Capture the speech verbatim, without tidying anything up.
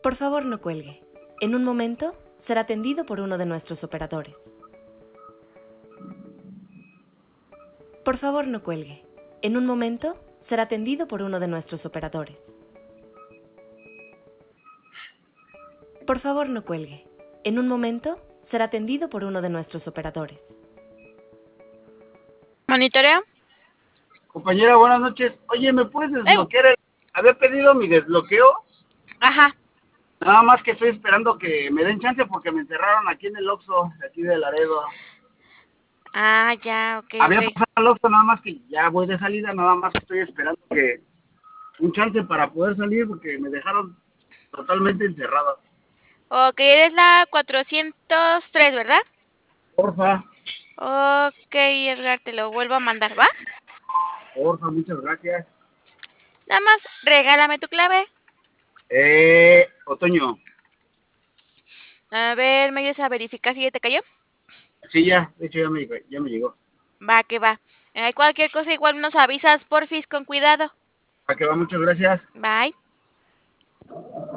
Por favor, no cuelgue. En un momento será atendido por uno de nuestros operadores. Por favor, no cuelgue. En un momento será atendido por uno de nuestros operadores. Por favor, no cuelgue. En un momento será atendido por uno de nuestros operadores. ¿Monitoreo? Compañera, buenas noches. Oye, ¿me puedes ¡Eh! desbloquear el... Había pedido mi desbloqueo. Ajá. Nada más que estoy esperando que me den chance porque me encerraron aquí en el Oxxo, de aquí de Laredo. Ah, ya, ok, Había ok. pasado al Oxxo, nada más que ya voy de salida, nada más que estoy esperando que un chance para poder salir porque me dejaron totalmente encerrado. Ok, eres la cuatrocientos tres, ¿verdad? Porfa, Ok, Edgar, te lo vuelvo a mandar, ¿va? porfa, muchas gracias. Nada más, regálame tu clave. Eh, Otoño, A ver, ¿me ayudas a verificar si ya te cayó? sí, ya, de hecho ya me, ya me llegó. Va, que va. Hay cualquier cosa, igual nos avisas, porfis, con cuidado. ¿A qué va? Muchas gracias. Bye.